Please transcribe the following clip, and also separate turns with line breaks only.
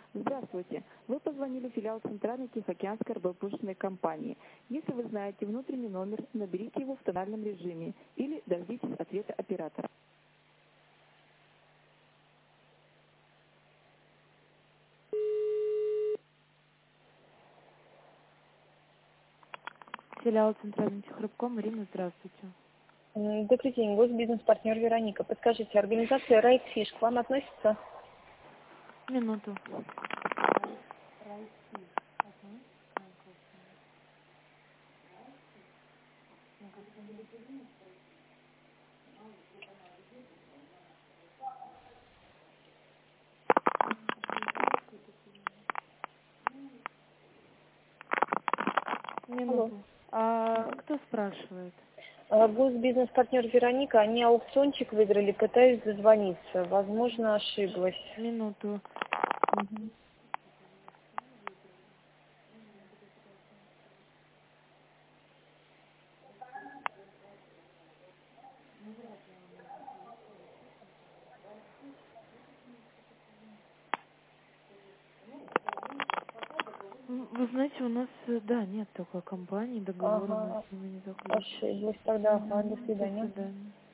Здравствуйте. Вы позвонили в филиал Центральной Тихоокеанской рыбопромышленной компании. Если вы знаете внутренний номер, наберите его в тональном режиме или дождитесь ответа оператора. Филиал Центральной Тихорыбком. Ирина, здравствуйте.
Добрый день, госбизнес-партнер Вероника. Подскажите, организация Райтфиш к вам относится?
Минуту.
Алло.
Минуту. А кто спрашивает?
Госбизнес-партнер Вероника, они аукциончик выиграли, пытаюсь дозвониться. Возможно, ошиблась.
Минуту.
Мгм.
Вы знаете, у нас, да, нет такой компании, договор у нас
Ага,
с ними не заключен.
ошиблась тогда. Ага, до
До
свидания.
свидания.